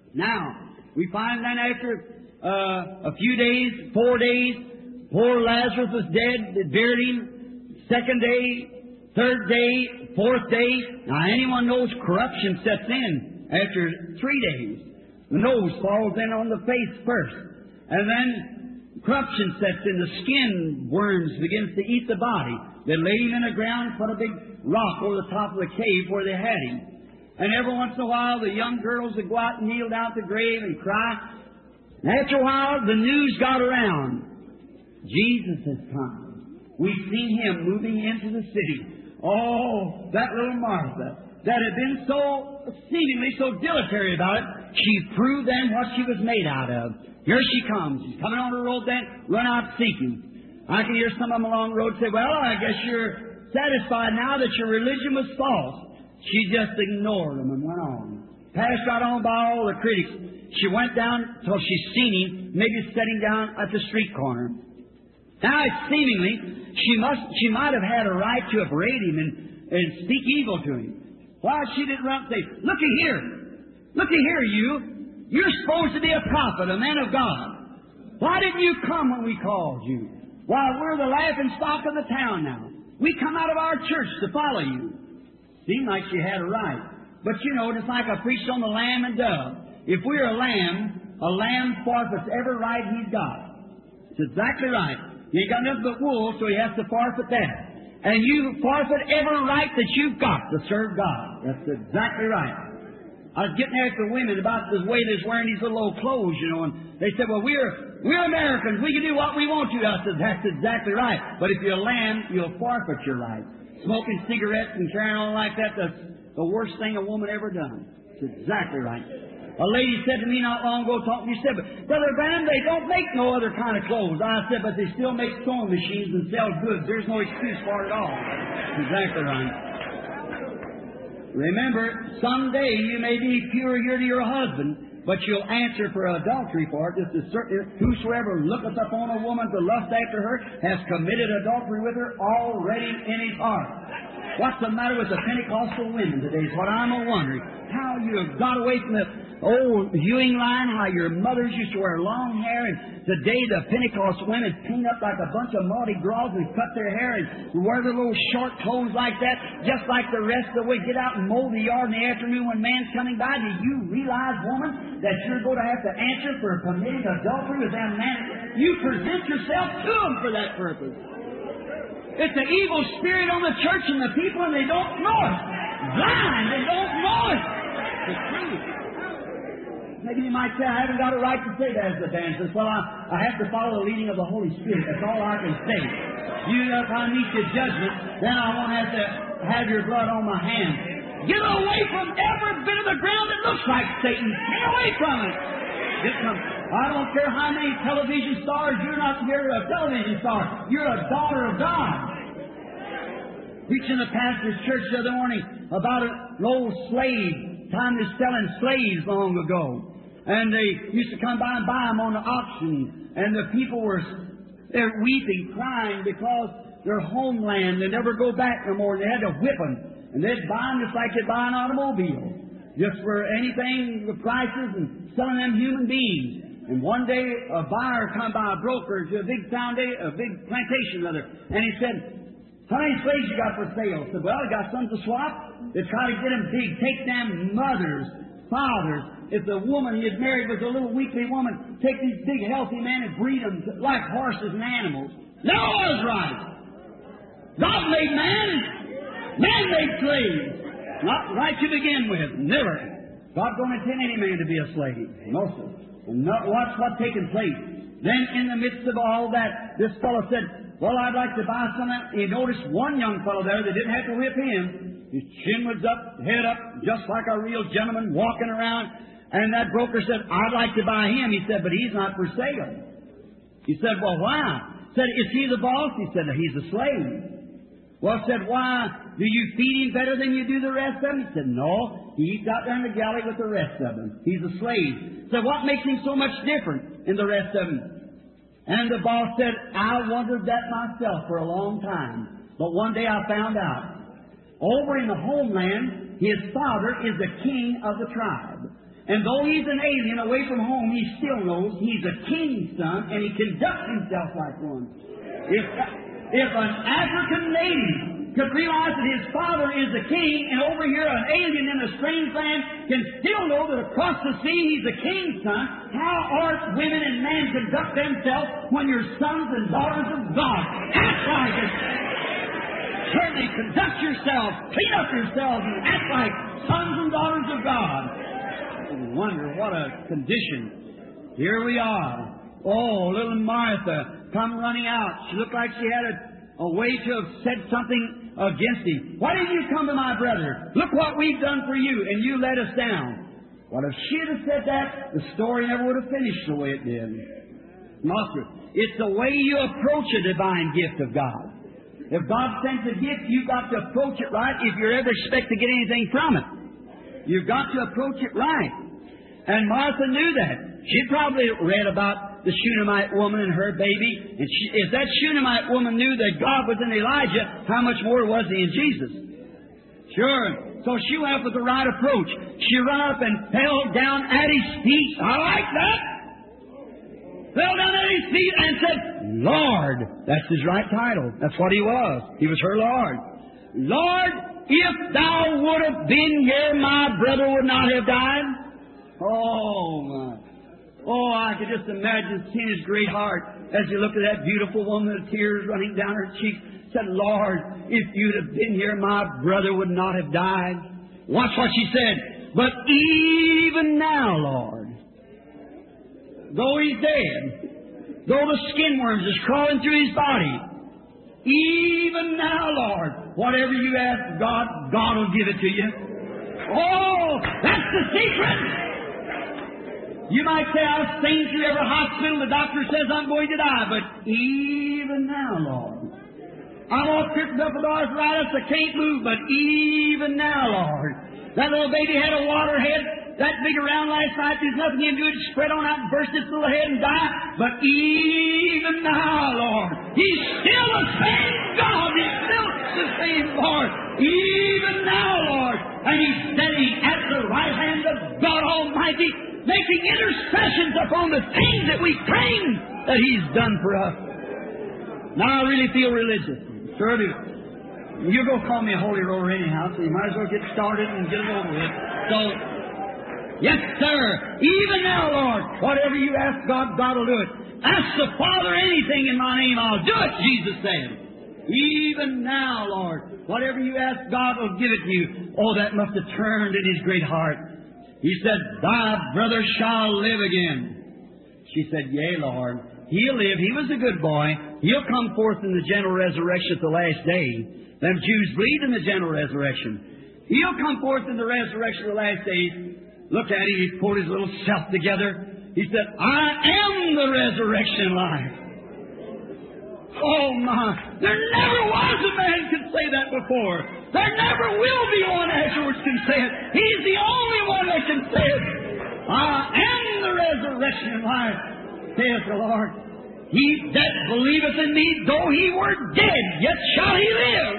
Now, we find that after uh, a few days, four days, poor Lazarus was dead, they buried him. Second day, third day, fourth day. Now, anyone knows corruption sets in after three days. The nose falls in on the face first, and then corruption sets in, the skin worms begins to eat the body. They laid Him in the ground and put a big rock over the top of the cave where they had Him. And every once in a while, the young girls would go out and kneel down at the grave and cry. And after a while, the news got around. Jesus has come. We've seen Him moving into the city. Oh, that little Martha that had been so seemingly so dilatory about it, she proved then what she was made out of. Here she comes. She's coming on the road then, run out seeking. I can hear some of them along the road say, well, I guess you're satisfied now that your religion was false. She just ignored them and went on. Passed right on by all the critics. She went down till she's seen Him, maybe sitting down at the street corner. Now, it's seemingly, she must, she might have had a right to upbraid Him and, and speak evil to Him. Why, she didn't run and say, looky here. Looky here, you. You're supposed to be a prophet, a man of God. Why didn't you come when we called you? Why, we're the laughing stock of the town now. We come out of our church to follow you. Seemed like she had a right. But you know, just like I preached on the lamb and dove, if we're a lamb, a lamb forfeits every right he's got. It's exactly right. He ain't got nothing but wool, so he has to forfeit that. And you forfeit every right that you've got to serve God. That's exactly right. I was getting after women about the way they're wearing these little old clothes, you know, and they said, well, we're We're Americans. We can do what we want to. I said, that's exactly right. But if you're a lamb, you'll forfeit your right. Smoking cigarettes and carrying on like that, that's the worst thing a woman ever done. That's exactly right. A lady said to me not long ago, talking to me, said, Brother Branham, they don't make no other kind of clothes. I said, but they still make sewing machines and sell goods. There's no excuse for it at all. That's exactly right. Remember, someday you may be pure here to your husband, but you'll answer for adultery for it. Just as certain, whosoever looketh upon a woman to lust after her has committed adultery with her already in his heart. What's the matter with the Pentecostal women today is what I'm a-wondering. How you have got away from the old hewing line, how your mothers used to wear long hair, and today the Pentecostal women paint up like a bunch of Mardi Gras and cut their hair and wear the little short clothes like that, just like the rest of the way. Get out and mow the yard in the afternoon when man's coming by. Do you realize, woman, that you're going to have to answer for committing adultery with them men? You present yourself to them for that purpose. It's an evil spirit on the church and the people, and they don't know it. Blind, they don't know it. It's true. Maybe you might say, I haven't got a right to say that as the dancer. Well, I, I have to follow the leading of the Holy Spirit. That's all I can say. You, if I meet your judgment, then I won't have to have your blood on my hands. Get away from every bit of the ground that looks like Satan. Get away from it. Get some. I don't care how many television stars. You're not you're a television star. You're a daughter of God. Preaching the pastor's church the other morning about an old slave. Time to selling slaves long ago. And they used to come by and buy them on the auction. And the people were they're weeping, crying because their homeland, they never go back no more. They had to whip them. And they'd buy them just like they'd buy an automobile. Just for anything, the prices, and selling them human beings. And one day a buyer come by, a broker, to a big foundation, a big plantation rather, and he said, how many slaves you got for sale? I said, well, I got some to swap. They try to get them big, take them mothers, fathers. If the woman he had married was a little weakly woman, take these big healthy men and breed them like horses and animals. That was right. God made man, man made slaves. Not right to begin with. Never. God don't intend any man to be a slave. No, sir. And not, watch what's taking place. Then in the midst of all that, this fellow said, well, I'd like to buy some. He noticed one young fellow there that didn't have to whip him. His chin was up, head up, just like a real gentleman walking around. And that broker said, I'd like to buy him. He said, but he's not for sale. He said, well, why? He said, is he the boss? He said, he's a slave. Well, said, why? Do you feed him better than you do the rest of them? He said, no. He eats out there in the galley with the rest of them. He's a slave. So what makes him so much different in the rest of them? And the boss said, I wondered that myself for a long time. But one day I found out. Over in the homeland, his father is the king of the tribe. And though he's an alien away from home, he still knows he's a king's son, and he conducts himself like one. If, if an African native could realize that his father is the king, and over here an alien in a strange land can still know that across the sea he's the king's son, how art women and men conduct themselves when you're sons and daughters of God? Act like it. Certainly conduct yourselves, clean up yourselves, and act like sons and daughters of God. I wonder what a condition. Here we are. Oh, little Martha come running out. She looked like she had a, a way to have said something against him. Why didn't you come to my brother? Look what we've done for you, and you let us down. What if she had said that? The story never would have finished the way it did. Master, it's the way you approach a divine gift of God. If God sends a gift, you've got to approach it right if you ever expect to get anything from it. You've got to approach it right. And Martha knew that. She probably read about the Shunammite woman and her baby. And she, if that Shunammite woman knew that God was in Elijah, how much more was He in Jesus? Sure. So she went up with the right approach. She ran up and fell down at His feet. I like that. Fell down at His feet and said, Lord. That's His right title. That's what He was. He was her Lord. Lord, if Thou would have been here, my brother would not have died. Oh, my. Oh, I could just imagine seeing His great heart as He looked at that beautiful woman with tears running down her cheeks. Said, Lord, if You'd have been here, my brother would not have died. Watch what she said. But even now, Lord, though he's dead, though the skin worms is crawling through his body, even now, Lord, whatever you ask God, God will give it to you. Oh, that's the secret. You might say, I've seen through every hospital, the doctor says I'm going to die, but even now, Lord, I'm all crippled up with arthritis, I can't move, but even now, Lord, that little baby had a water head, that big around last night, there's nothing you can do, it spread on out and burst its little head and die, but even now, Lord, He's still the same God, He's still the same Lord, even now, Lord, and He's sitting at the right hand of God Almighty, making intercessions upon the things that we claim that He's done for us. Now I really feel religious. Sure do. You go call me a holy roller anyhow, so you might as well get started and get it over with. So, yes, sir. Even now, Lord, whatever you ask God, God will do it. Ask the Father anything in my name, I'll do it, Jesus said. Even now, Lord, whatever you ask, God will give it to you. Oh, that must have turned in His great heart. He said, thy brother shall live again. She said, yea, Lord. He'll live. He was a good boy. He'll come forth in the general resurrection at the last day. Them Jews believe in the general resurrection. He'll come forth in the resurrection of the last days. Look at him. He pulled his little self together. He said, I am the resurrection life. Oh, my. There never was a man who could say that before. There never will be one afterwards can say it. He's the only one that can say it. I am the resurrection life, saith the Lord. He that believeth in me, though he were dead, yet shall he live.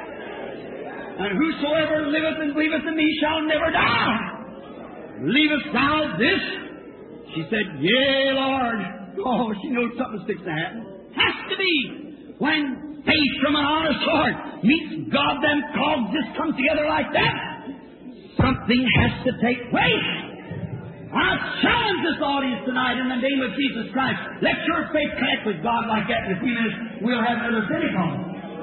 And whosoever liveth and believeth in me shall never die. Believest thou this? She said, yea, Lord. Oh, she knows something's fixing to happen. Has to be. When faith from an honest heart meets God, them cogs just come together like that. Something has to take place. I challenge this audience tonight in the name of Jesus Christ. Let your faith connect with God like that. In a few minutes, we'll have another Pentecost.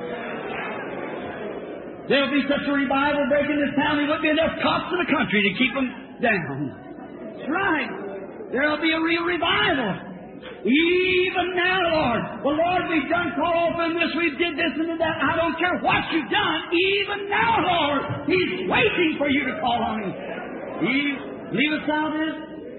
There'll be such a revival breaking this town, there won't be enough cops in the country to keep them down. That's right. There'll be a real revival. Even now, Lord. Well, Lord, we've done call open this, we did this and did that. I don't care what you've done. Even now, Lord, He's waiting for you to call on Him. He leave us out this?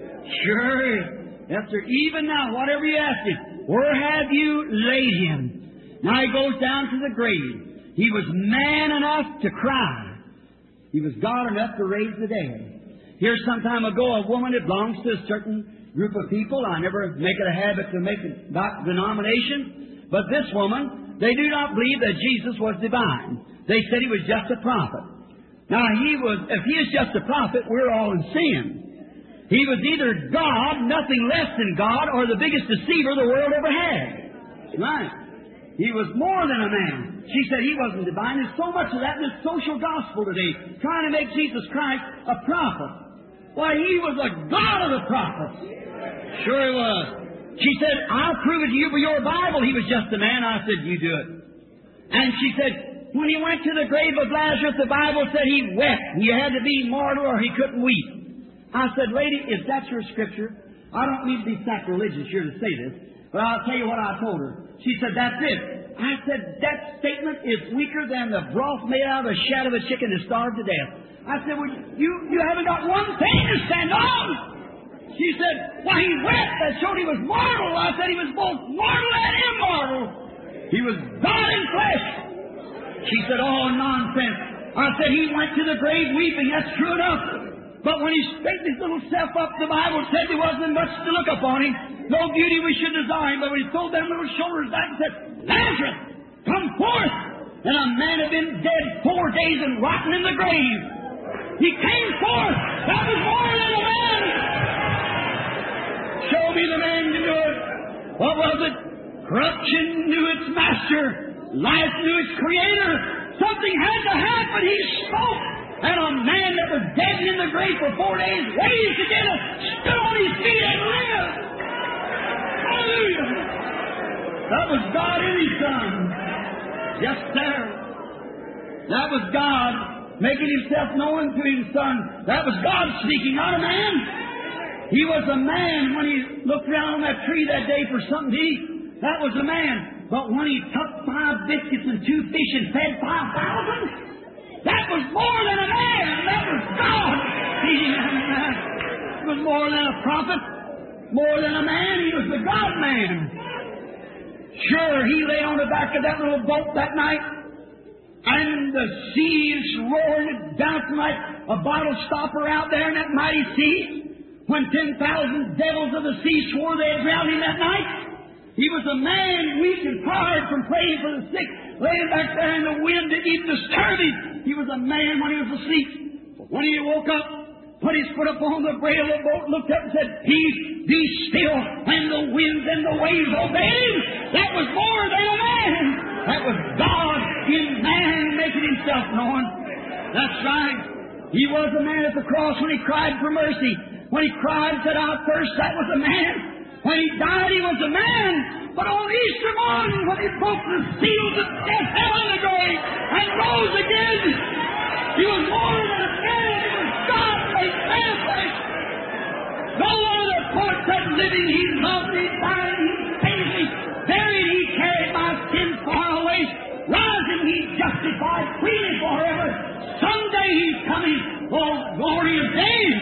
Sure. Yes, sir. Even now, whatever you ask Him, where have you laid Him? Now He goes down to the grave. He was man enough to cry. He was God enough to raise the dead. Here some time ago, a woman that belongs to a certain group of people. I never make it a habit to make a denomination. But this woman, they do not believe that Jesus was divine. They said He was just a prophet. Now, he was, if He is just a prophet, we're all in sin. He was either God, nothing less than God, or the biggest deceiver the world ever had. Right. He was more than a man. She said He wasn't divine. There's so much of that in this social gospel today, trying to make Jesus Christ a prophet. Why, He was a God of the prophets. Sure He was. She said, I'll prove it to you by your Bible. He was just a man. I said, you do it. And she said, when He went to the grave of Lazarus, the Bible said He wept. He had to be mortal or He couldn't weep. I said, lady, is that your scripture? I don't mean to be sacrilegious here to say this, but I'll tell you what I told her. She said, that's it. I said, that statement is weaker than the broth made out of the shat of a chicken that starved to death. I said, well, you, you haven't got one thing to stand on. She said, why, He wept. That showed He was mortal. I said He was both mortal and immortal. He was God in flesh. She said, oh, nonsense. I said, He went to the grave weeping. That's true enough. But when He straightened His little self up, the Bible said there wasn't much to look upon Him. No beauty we should desire. But when He pulled them little shoulders back and said, Lazarus, come forth. And a man had been dead four days and rotten in the grave. He came forth. That was more than a man. Show me the man to do it. What was it? Corruption knew its master. Life knew its creator. Something had to happen. He spoke. And a man that was dead in the grave for four days raised again, stood on his feet and lived. Hallelujah. That was God in His Son. Yes, sir. That was God making Himself known to His Son. That was God speaking, not a man. He was a man when he looked around on that tree that day for something to eat. That was a man. But when he took five biscuits and two fish and fed five thousand, that was more than a man. That was God feeding them. It was more than a prophet, more than a man. He was the God-man. Sure, he lay on the back of that little boat that night, and the seas roaring down like a bottle stopper out there in that mighty sea. When ten thousand devils of the sea swore they'd drown him that night, he was a man weak and tired from praying for the sick, laying back there in the wind that even disturbed him. He was a man when he was asleep. But when he woke up, put his foot upon the brail of the boat, looked up and said, "Peace, be still," and the winds and the waves obeyed him. That was more than a man. That was God in man making himself known. That's right. He was a man at the cross when he cried for mercy. When he cried and said, "I thirst," that was a man. When he died, he was a man. But on Easter morning, when he broke the seals of death, hell in the grave, and rose again, he was more than a man. He was God made manifest. No one of the poets said, "Living, he loved me, dying, he saved me, buried, he carried my sins far away, rising, he justified, freely forever. Someday he's coming, oh glorious days."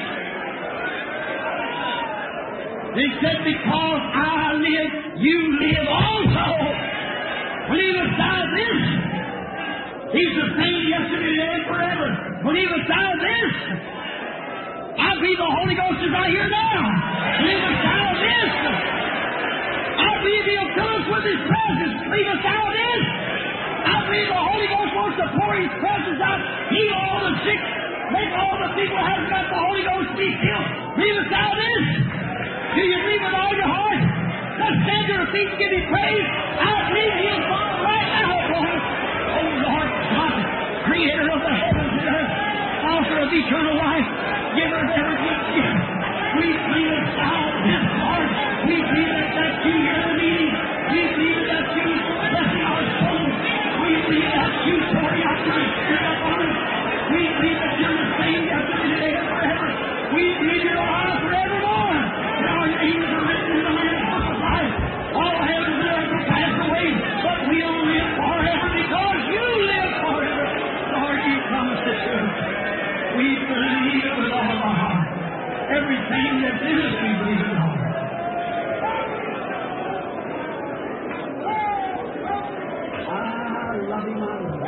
They said, "Because I live, you live also." When he was died this, he's the same yesterday, today, and forever. When he was died this, I believe the Holy Ghost is right here now. When he was died this, I believe he'll fill us with his presence. Leave us out of this. I believe the Holy Ghost wants to pour his presence out, heal all the sick, make all the people who haven't got the Holy Ghost be healed. Leave us out of this. Do you believe with all your heart? Let's stand to our feet and give him praise. I believe he'll fall right now upon us. Oh Lord God, creator of the heavens and earth, author of eternal life, giver of every good gift. We believe it now, this heart. We believe it that you hear the meeting. We believe it that you blessing our souls. We believe that you pouring out your Spirit upon us. We believe that you're the same yesterday, today, and forever. We believe you're alive forevermore. Our names are written in the Lamb's Book of Life. All heaven and earth will pass away, but we'll live forever because you live forever. Lord, you promised it to us. We believe it with all of our heart. Everything that's in us, we believe it, Lord. I love him, I love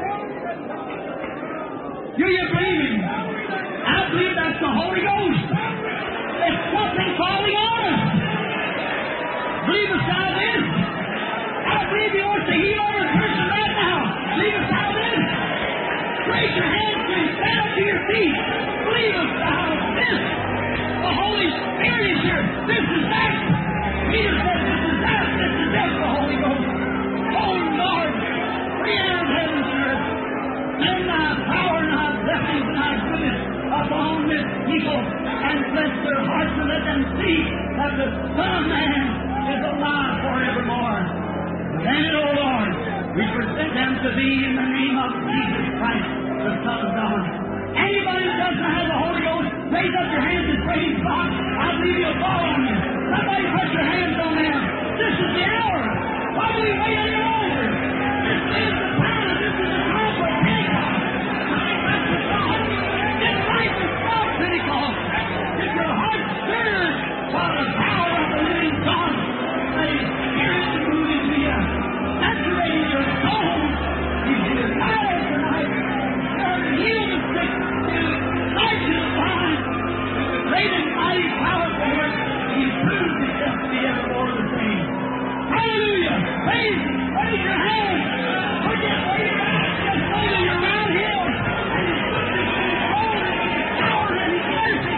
him. Do you believe him? I believe that's the Holy Ghost. It's something falling on us. Believe us out of this. I believe he wants to heal every person right now. Believe us out of this. Raise your hands and stand up to your feet. Believe us out of this. The Holy Spirit is here. This is that. Peter said, "This is that. This is that." The Holy Ghost. Oh Lord, creator of heaven and earth, send thy power and thy blessings and thy goodness upon this people, and bless their hearts and let them see that the Son of Man is alive forevermore. Then, O Lord, we present them to Thee in the name of Jesus Christ, the Son of God. Anybody who doesn't have the Holy Ghost, raise up your hands and praise God. I believe He'll fall on you. Somebody put your hands on them. This is the hour. Why do we wait any longer? This is the time. This is the time for Pentecost. Coming back to God. Get right with God, Pentecost. If your heart stirs by the power of the living God, let His Spirit move into you, saturating your soul. He's here tired tonight. Lord, heal the sick. Light the blind. With the great and mighty power for it, He proves Himself to be ever more the same. Hallelujah! Praise Him! Raise your hands! Forget where you're at. Just know that you're around Him. And His goodness and His holiness and His power and His mercy.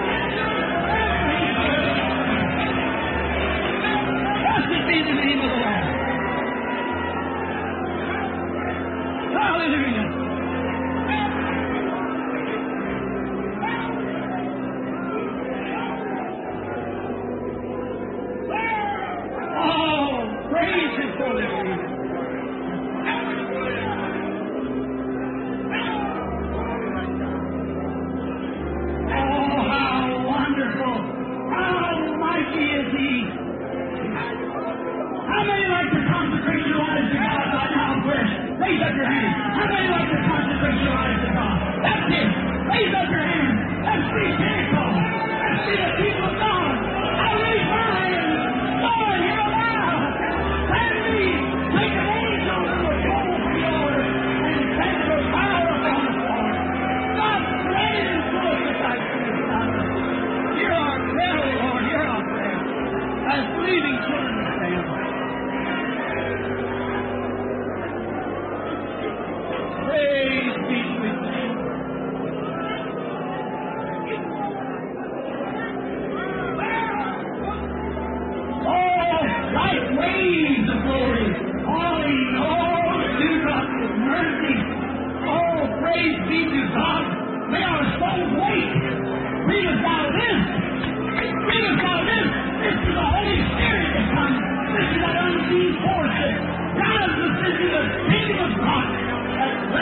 Blessed be the name of the Lord. Hallelujah! Oh, praise Him for this.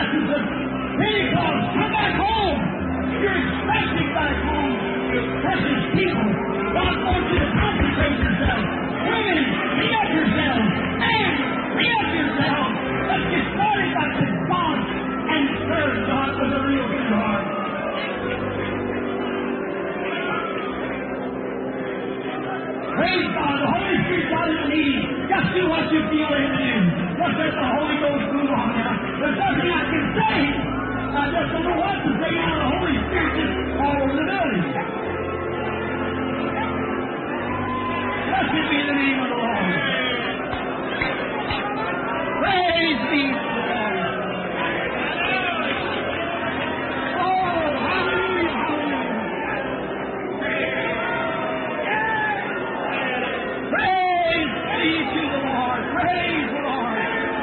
He says, Pentecost, come back home. You're expecting back home your precious people. God wants you to consecrate yourself. Women, clean up yourselves. Men, clean up yourselves. Let's get started back to God and serve God with a real good heart. Praise God. The Holy Spirit's out in the need. Just do what you feel in to do. Just let the Holy Ghost move on now. There's nothing I can say. I just don't know what to say now. The Holy Spirit is all over the building. Blessed be the name of the Lord. Praise be to the Lord. Oh, hallelujah, hallelujah. Praise be to the Lord. Praise the Lord.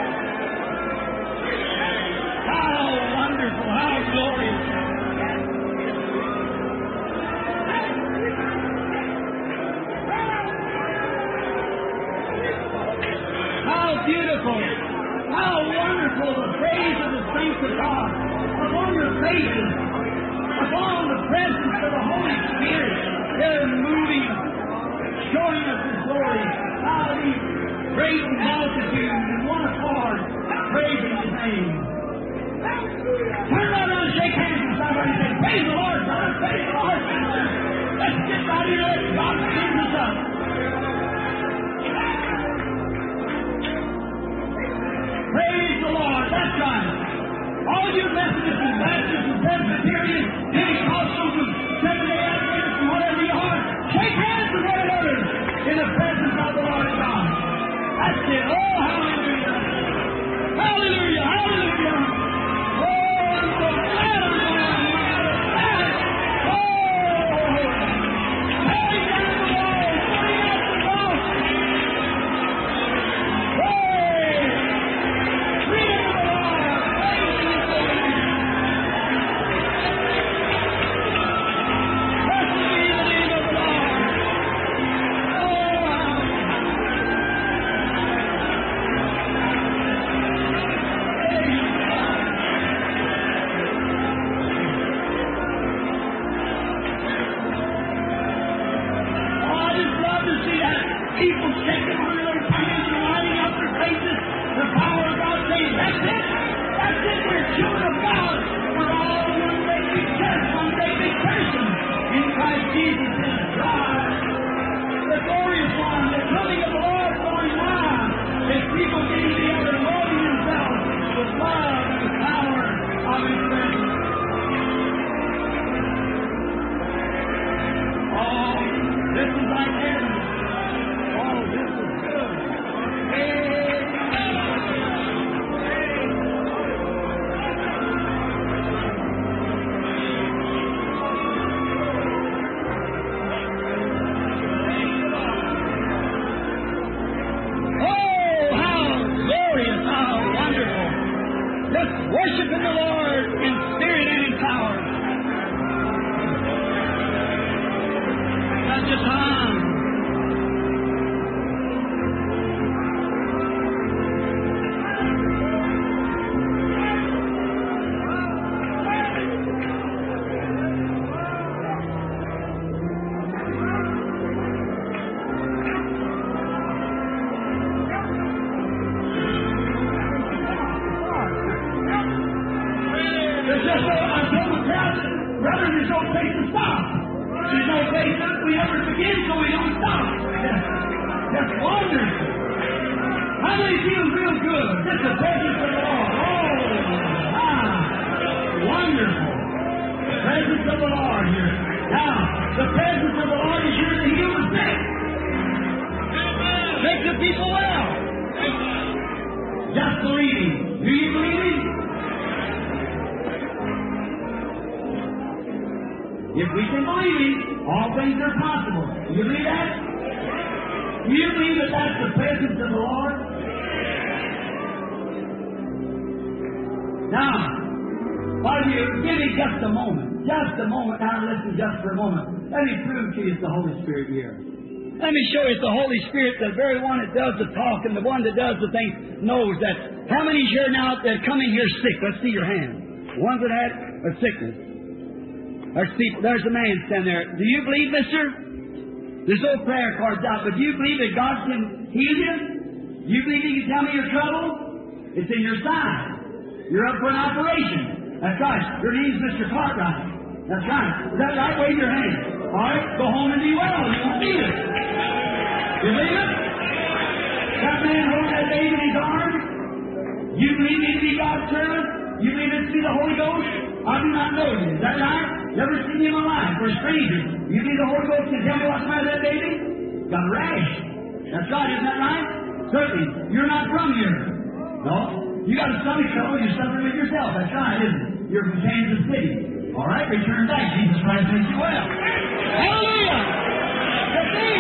How wonderful, how glorious. How beautiful, how wonderful the praise of the saints of God upon your faces, upon the presence of the Holy Spirit. They're moving, showing us His glory. How these great multitudes in one accord praising His name. Turn around and shake hands with somebody and say, praise the Lord, brother, praise the Lord, sister. Let's get right here and God cleans us up. Praise the Lord, that's right. All you Methodists and Baptists and Presbyterians, Pentecostals and Seventh-day Adventists and whatever you are, shake hands with one another in the presence of the Lord God. That's it. Oh, hallelujah. Hallelujah, hallelujah. Oh, I'm so glad I'm going to have it. Oh, hey, down the Lord, bring out the cross. Hey, freedom of the Lord. Praise His holy name. Blessed be the name of the Lord. Oh, people shaking on their hands and lighting up their faces. The power of God saying, that's it. That's it. We're children of God. We're all one great big church, one great big person. In Christ Jesus is God. The glorious one, the coming of the Lord going nigh. As people getting together, loading themselves with love and the power of His presence. Oh, this is like heaven. Oh, this is good. Oh, how glorious, how wonderful. Just worshiping the Lord in spirit and in power. Such a time. There's just no, I told the crowd, brother, there's no place to stop. There's no place that we ever begin, so we don't stop. That's, that's wonderful. How many feel real good? Just the presence of the Lord. Oh, ah, wonderful. The presence of the Lord here. Now, the presence of the Lord is here to heal the sick. Make the people well. Just believing. Do you believe Him? If we can believe Him, all things are possible. Do you believe that? Do you believe that that's the presence of the Lord? Now, while you give me just a moment, just a moment, now listen just for a moment. Let me prove to you it's the Holy Spirit here. Let me show you, it's the Holy Spirit, the very one that does the talk and the one that does the thing, knows that. How many here now that come in here sick? Let's see your hand. Ones that had a sickness. There's people, there's a man standing there. Do you believe, mister? There's no prayer cards out, but do you believe that God can heal you? Do you believe He can tell me your trouble? It's in your side. You're up for an operation. That's right. Your name's Mister Cartwright. That's right. Is that right? Wave your hand. All right. Go home and be well. You won't need it. You believe it? That man hold that baby in his arms. You believe me to be God's servant? You believe it to be the Holy Ghost? I do not know you. Is that right? Never seen you in my life. We're strangers. You believe the Holy Ghost can tell me what's the matter with that baby? Got a rash. That's right. Isn't that right? Certainly. You're not from here. No. You got a stomach trouble. You're suffering with yourself. That's right, isn't it? You're from Kansas City. All right. Return back. Jesus Christ makes you well. Hallelujah. Let's see.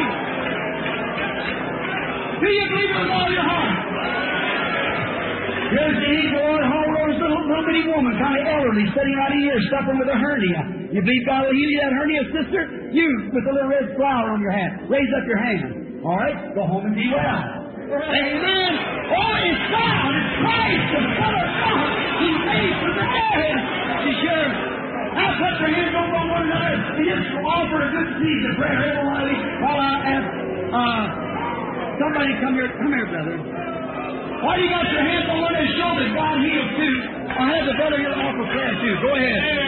Do you believe it with all your heart? Here's the angel of the whole rose little little woman, kind of elderly, sitting right in here, suffering with a hernia. You believe God will heal you that hernia, sister? You, with the little red flower on your hat, raise up your hand. All right? Go home and be well. Amen. Oh, it's God. It's Christ, the Son of God. He's raised from the dead. He's sure. Now put your hands over on one another and just offer a good seed of prayer. Everybody, while I ask, uh, somebody come here. Come here, brother. Why you got your hands on one and show that God heals too? I have the brother here to offer prayer too. Go ahead.